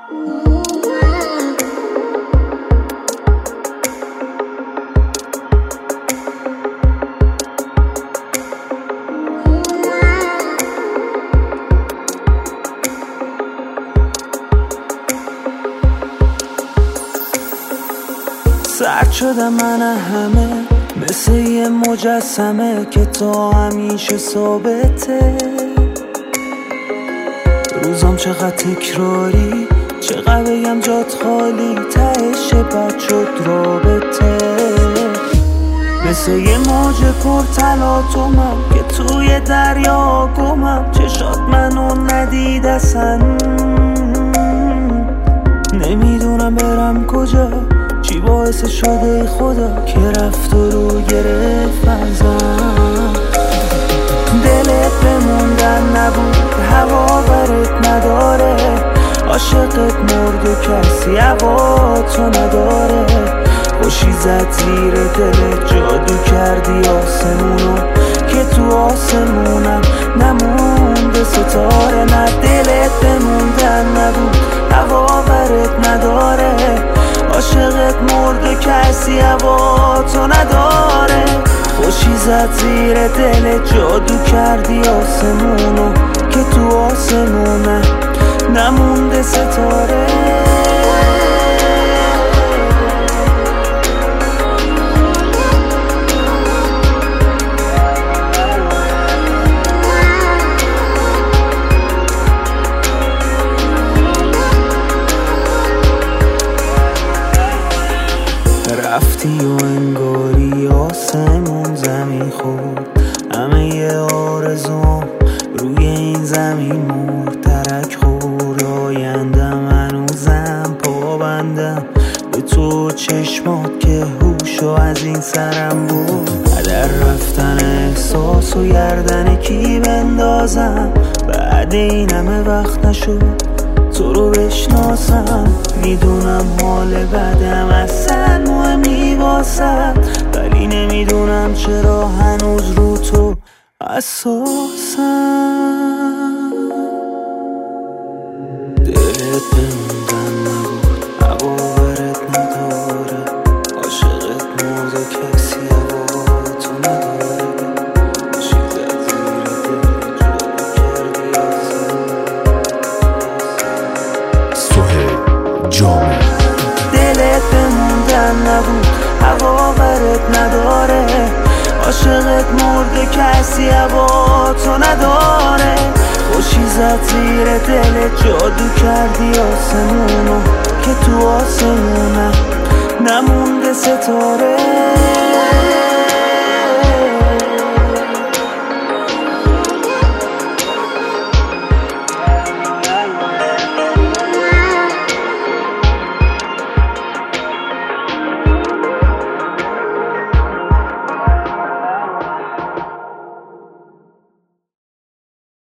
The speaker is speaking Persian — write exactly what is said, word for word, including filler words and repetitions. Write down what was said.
سرد شدم من همه مثل یه مجسمه که تا همیشه ثابته. روزام چقدر تکراری، چقدر بگم جات خالی، تهش بد شد رابطه. مثل یه موج پر تلاطمم که توی دریا گمم، چشات منو ندید اصلا. نمیدونم برم کجا، چی باعث شده خدا که رفت و رو گرفت ازم. دلت بموندن نبود، هوا برت نداره، عاشقت مرد و کسی هوا تو نداره. خوشی زد زیر دلت، جادو کردی آسمونو که تو آسمونم نمونده ستاره. نه دلت بموندن نبود، هوا برت نداره، عاشقت مرد و کسی هوا تو نداره. خوشی زد زیر دلت، جادو کردی آسمونو که تو آسمونه نمونده ستاره. رفتی و انگاری آسمون زمین خورد، همه یه آرزوم روی این زمین مرد. ترک خورد آیندم، هنوزم پابندم به تو چشمات که هوشو از این سرم بود. هدر رفتن احساس و گردن کی بندازم، بعد این همه وقت نشد تو رو بشناسم. میدونم حال بدم اصلا مهمی واسم، ولی نمیدونم چرا هنوز رو تو اساسم. دلت بموندن نبود، هوا برت نداره، عاشقت مرد و کسی هوا تو نداره. خوشی زد زیر دلت، جادو کردی آسمون. جامع دلت بموندن نبود، هوا برت نداره، عاشقت مرد کسی هوا تو نداره. خوشی زد زیر دلت، جادو کردی آسمونو که تو آسمونه نمونده ستاره.